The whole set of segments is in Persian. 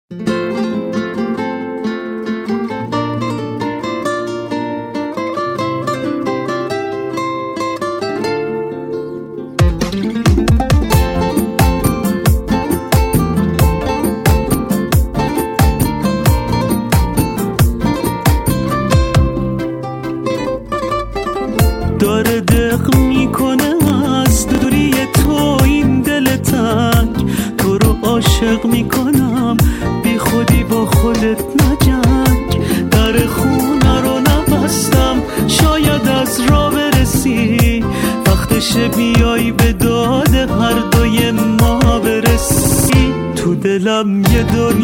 داره دق میکنه از دوری تو این دل تنگ، تو رو عاشق میکنم بی خودی با خودت نجنگ. در خونه رو نبستم شاید از راه برسی، وقتشه بیای به داد هر دوی ما برسی. تو دلم یه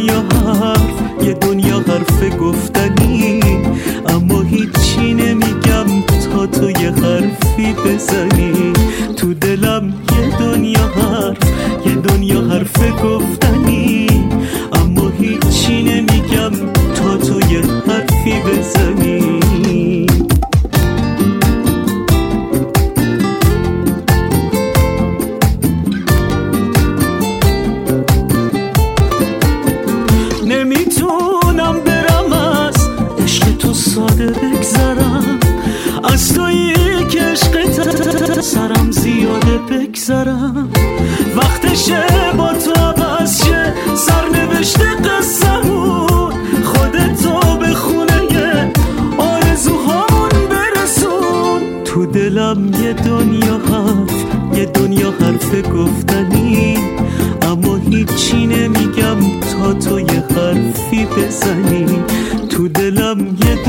دنیا حرف گفتنی، اما هیچی نمیگم تا تو یه حرفی بزنی. تو دلم یه دنیا حرف گفتنی، اما هیچی نمیگم تا تو یه حرفی بزنی. نمیتونم برم از عشق تو ساده بگذرم، از تویی که عشقت سرم زیاده بگذرم. وقتشه با تو عوض شه سرنوشت قصه‌مون، خودتو به خونه آرزوهامون برسون. تو دلم یه دنیا حرف گفتنی، اما هیچی نمیگم تا تو یه حرفی بزنی. تو دلم یه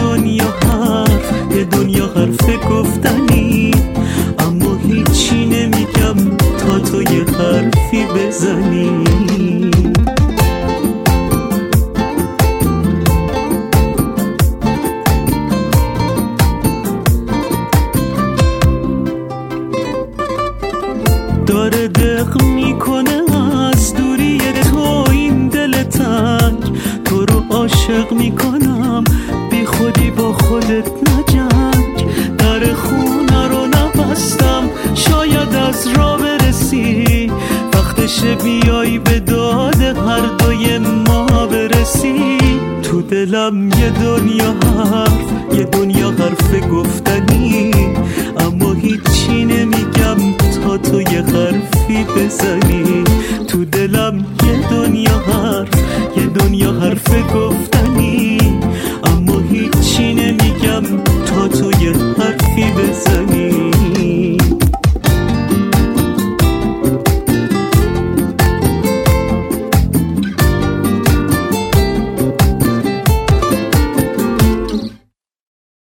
دنیا حرف گفتنی، اما هیچی نمیگم تا تو یه حرفی بزنی. داره دق میکنه از دوری تو این دل تنگ، تو رو عاشق میکنم بی خودی با خودت نجنگ. در خونه رو نبستم شاید از راه برسی، وقتشه بیای به داد هر دوی ما برسی. تو دلم یه دنیا حرف گفتنی، اما هیچی نمیگم تا تو یه حرفی بزنی. تو دلم یه دنیا حرف گفتنی،